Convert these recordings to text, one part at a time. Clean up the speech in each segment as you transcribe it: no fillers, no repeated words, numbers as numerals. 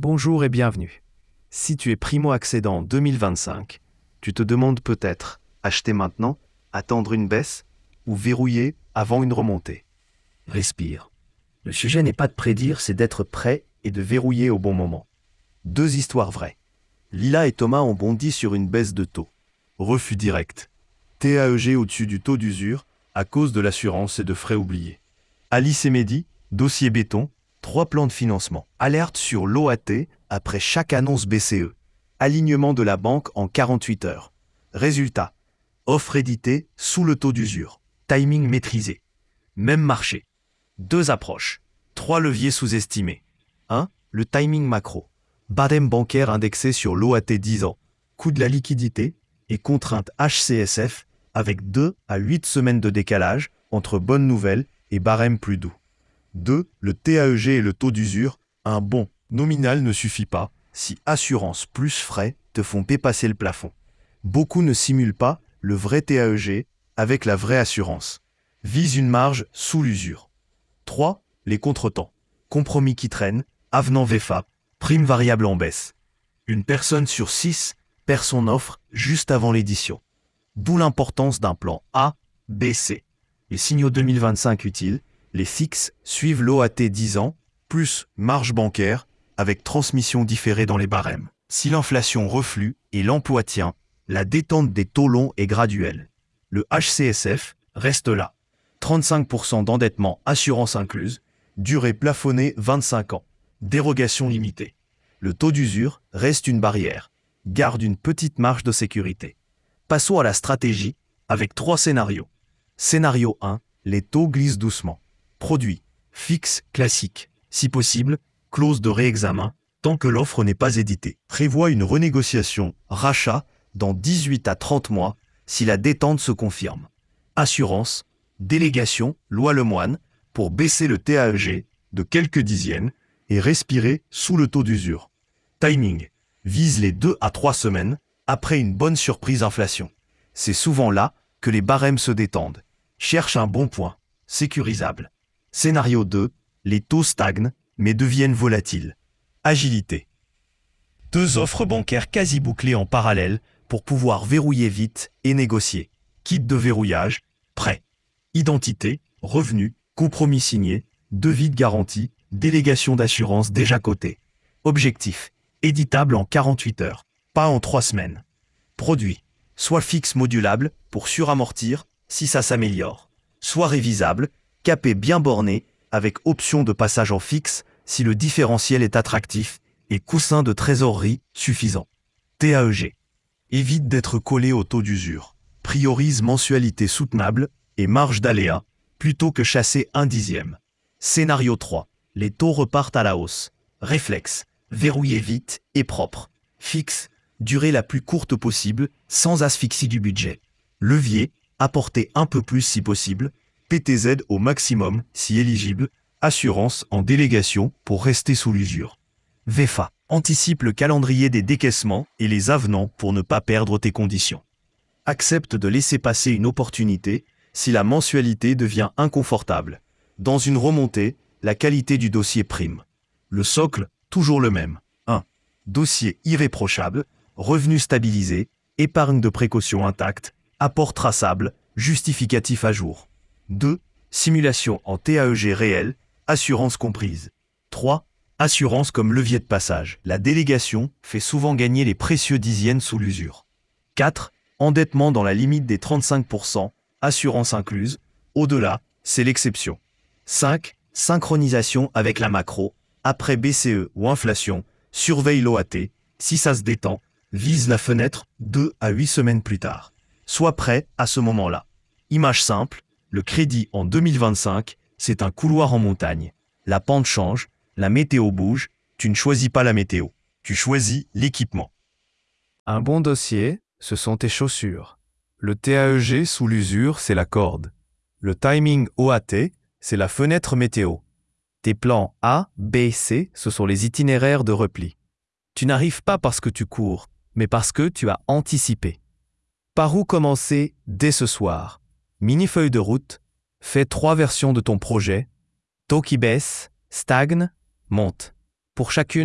Bonjour et bienvenue. Si tu es primo-accédant 2025, tu te demandes peut-être acheter maintenant, attendre une baisse ou verrouiller avant une remontée. Respire. Le sujet n'est pas de prédire, c'est d'être prêt et de verrouiller au bon moment. Deux histoires vraies. Lila et Thomas ont bondi sur une baisse de taux. Refus direct. TAEG au-dessus du taux d'usure à cause de l'assurance et de frais oubliés. Alice et Mehdi, dossier béton, 3 plans de financement. Alerte sur l'OAT après chaque annonce BCE. Alignement de la banque en 48 heures. Résultat. Offre éditée sous le taux d'usure. Timing maîtrisé. Même marché. 2 approches. 3 leviers sous-estimés. 1. Le timing macro. Barème bancaire indexé sur l'OAT 10 ans. Coût de la liquidité et contrainte HCSF avec 2 à 8 semaines de décalage entre bonnes nouvelles et barème plus doux. 2. Le TAEG et le taux d'usure. Un bon nominal ne suffit pas si assurance plus frais te font dépasser le plafond. Beaucoup ne simulent pas le vrai TAEG avec la vraie assurance. Vise une marge sous l'usure. 3. Les contretemps. Compromis qui traînent, avenant VFA, prime variable en baisse. Une personne sur 6 perd son offre juste avant l'édition. D'où l'importance d'un plan A, B, C. Les signaux 2025 utiles, les fixes suivent l'OAT 10 ans, plus marge bancaire, avec transmission différée dans les barèmes. Si l'inflation reflue et l'emploi tient, la détente des taux longs est graduelle. Le HCSF reste là. 35% d'endettement assurance incluse, durée plafonnée 25 ans, dérogation limitée. Le taux d'usure reste une barrière, garde une petite marge de sécurité. Passons à la stratégie avec 3 scénarios. Scénario 1, les taux glissent doucement. Produit, fixe, classique. Si possible, clause de réexamen, tant que l'offre n'est pas éditée. Prévoit une renégociation, rachat, dans 18 à 30 mois, si la détente se confirme. Assurance, délégation, loi Lemoine, pour baisser le TAEG de quelques dixièmes et respirer sous le taux d'usure. Timing, vise les 2 à 3 semaines, après une bonne surprise inflation. C'est souvent là que les barèmes se détendent. Cherche un bon point, sécurisable. Scénario 2, les taux stagnent, mais deviennent volatiles. Agilité. 2 offres bancaires quasi bouclées en parallèle pour pouvoir verrouiller vite et négocier. Kit de verrouillage, prêt. Identité, revenu, compromis signé, devis de garantie, délégation d'assurance déjà cotée. Objectif, éditable en 48 heures, pas en 3 semaines. Produit, soit fixe modulable pour suramortir si ça s'améliore, soit révisable, capé bien borné, avec option de passage en fixe si le différentiel est attractif et coussin de trésorerie suffisant. TAEG. Évite d'être collé au taux d'usure. Priorise mensualité soutenable et marge d'aléa plutôt que chasser un dixième. Scénario 3. Les taux repartent à la hausse. Réflexe. Verrouiller vite et propre. Fixe. Durée la plus courte possible sans asphyxie du budget. Levier. Apporter un peu plus si possible. PTZ au maximum si éligible. Assurance en délégation pour rester sous l'usure. VFA. Anticipe le calendrier des décaissements et les avenants pour ne pas perdre tes conditions. Accepte de laisser passer une opportunité si la mensualité devient inconfortable. Dans une remontée, la qualité du dossier prime. Le socle, toujours le même. 1. Dossier irréprochable, revenu stabilisé, épargne de précaution intacte, apport traçable, justificatif à jour. 2. Simulation en TAEG réel, assurance comprise. 3. Assurance comme levier de passage. La délégation fait souvent gagner les précieux dixièmes sous l'usure. 4. Endettement dans la limite des 35%, assurance incluse. Au-delà, c'est l'exception. 5. Synchronisation avec la macro. Après BCE ou inflation, surveille l'OAT. Si ça se détend, vise la fenêtre 2 à 8 semaines plus tard. Sois prêt à ce moment-là. Image simple, le crédit en 2025, c'est un couloir en montagne. La pente change, la météo bouge, tu ne choisis pas la météo, tu choisis l'équipement. Un bon dossier, ce sont tes chaussures. Le TAEG sous l'usure, c'est la corde. Le timing OAT, c'est la fenêtre météo. Tes plans A, B, C, ce sont les itinéraires de repli. Tu n'arrives pas parce que tu cours, mais parce que tu as anticipé. Par où commencer dès ce soir? Mini-feuille de route, fais 3 versions de ton projet. Taux qui baisse, stagne, monte. Pour chacune,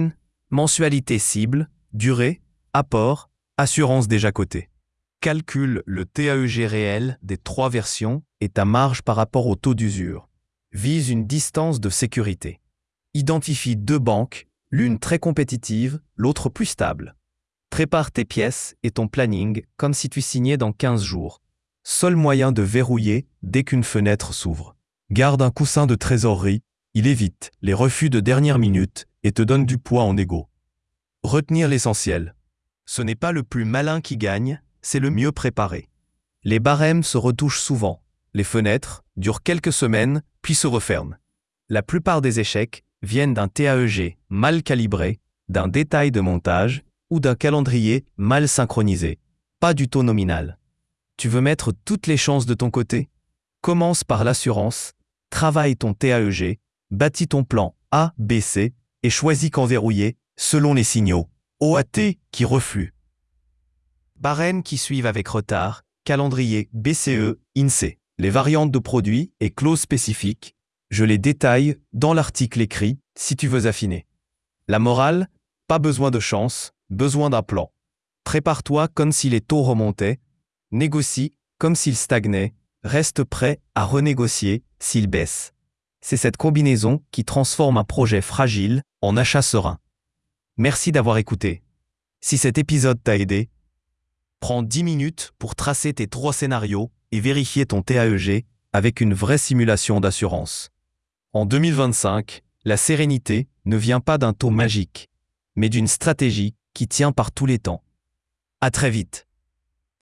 Mensualité cible, durée, apport, assurance déjà cotée. Calcule le TAEG réel des 3 versions et ta marge par rapport au taux d'usure. Vise une distance de sécurité. Identifie 2 banques, l'une très compétitive, l'autre plus stable. Prépare tes pièces et ton planning comme si tu signais dans 15 jours. Seul moyen de verrouiller dès qu'une fenêtre s'ouvre. Garde un coussin de trésorerie, il évite les refus de dernière minute et te donne du poids en égo. Retenir l'essentiel. Ce n'est pas le plus malin qui gagne, c'est le mieux préparé. Les barèmes se retouchent souvent. Les fenêtres durent quelques semaines, puis se referment. La plupart des échecs viennent d'un TAEG mal calibré, d'un détail de montage ou d'un calendrier mal synchronisé, pas du taux nominal. Tu veux mettre toutes les chances de ton côté? Commence par l'assurance, travaille ton TAEG, bâtis ton plan A, B, C et choisis quand verrouiller selon les signaux OAT qui refluent. Barèmes qui suivent avec retard, calendrier BCE, INSEE. Les variantes de produits et clauses spécifiques, je les détaille dans l'article écrit si tu veux affiner. La morale, pas besoin de chance, besoin d'un plan. Prépare-toi comme si les taux remontaient, négocie comme s'ils stagnaient, reste prêt à renégocier s'ils baissent. C'est cette combinaison qui transforme un projet fragile en achat serein. Merci d'avoir écouté. Si cet épisode t'a aidé, prends 10 minutes pour tracer tes 3 scénarios et vérifier ton TAEG avec une vraie simulation d'assurance. En 2025, la sérénité ne vient pas d'un taux magique, mais d'une stratégie qui tient par tous les temps. À très vite.